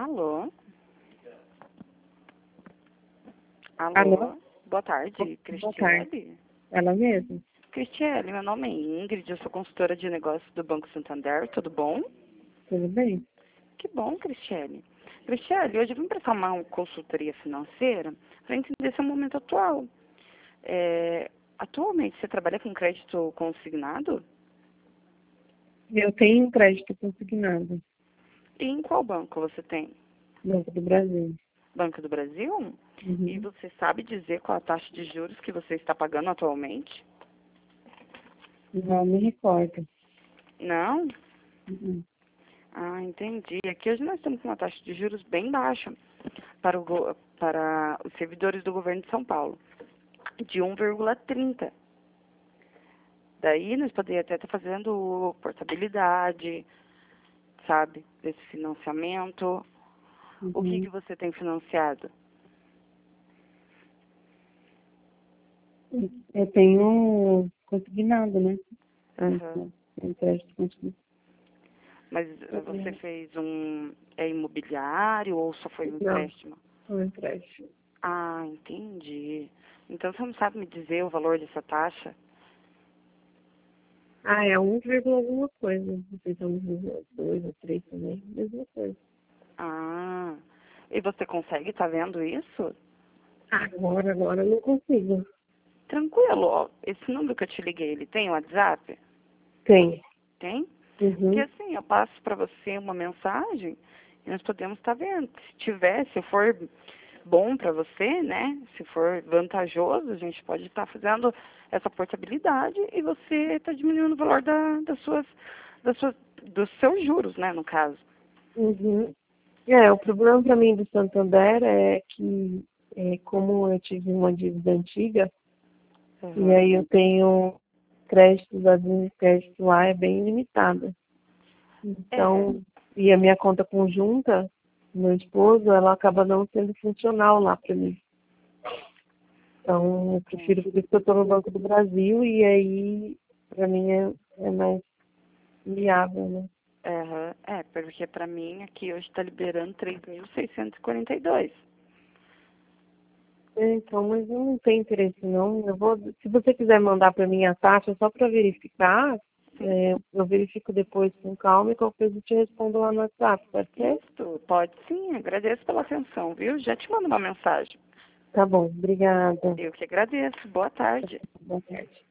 Alô? Alô? Alô? Boa tarde, Boa Cristiane. tarde. Ela mesma? Cristiane, meu nome é Ingrid, eu sou consultora de negócios do Banco Santander, tudo bom? Tudo bem? Que bom, Cristiane. Cristiane, hoje eu vim prestar uma consultoria financeira para entender seu momento atual. Atualmente, você trabalha com crédito consignado? Eu tenho um crédito consignado. E em qual banco você tem? Banco do Brasil. Banco do Brasil? E Uhum. você sabe dizer qual a taxa de juros que você está pagando atualmente? Não me recordo. Não? Uhum. Ah, entendi. Aqui hoje nós estamos com uma taxa de juros bem baixa para os servidores do governo de São Paulo, de 1,30. Daí nós poderíamos até estar fazendo portabilidade, sabe, desse financiamento. O que Uhum. você tem financiado? Eu tenho consignado, né? Aham. Um crédito consignado. Mas você fez imobiliário ou só foi um Não, empréstimo? um empréstimo. Ah, entendi. Então você não sabe me dizer o valor dessa taxa? Ah, é 1, alguma coisa. Não sei se é 1,2 ou 3 também. Mesma coisa. Ah, e você consegue estar vendo isso? Agora eu não consigo. Tranquilo, ó, esse número que eu te liguei, ele tem WhatsApp? Tem. Tem? Porque Uhum. assim, eu passo para você uma mensagem e nós podemos estar vendo. Se for bom para você, né? Se for vantajoso, a gente pode estar fazendo essa portabilidade e você está diminuindo o valor das suas, dos seus juros, né, no caso. Uhum. O problema para mim do Santander é que, como eu tive uma dívida antiga, e Uhum. aí eu tenho créditos, a linha de crédito lá é bem limitada. É, Então, e a minha conta conjunta, meu esposo, ela acaba não sendo funcional lá para mim. Então, eu prefiro, por isso que eu estou no Banco do Brasil, e aí, para mim, é mais viável, né? porque para mim aqui hoje está liberando 3.642. Então, mas eu não tenho interesse não. Se você quiser mandar para mim a taxa só para verificar, Sim. eu verifico depois com calma e qualquer coisa eu te respondo lá no WhatsApp, pode ser? Isso, pode sim. Agradeço pela atenção, viu? Já te mando uma mensagem. Tá bom, obrigada. Eu que agradeço. Boa tarde. Boa tarde.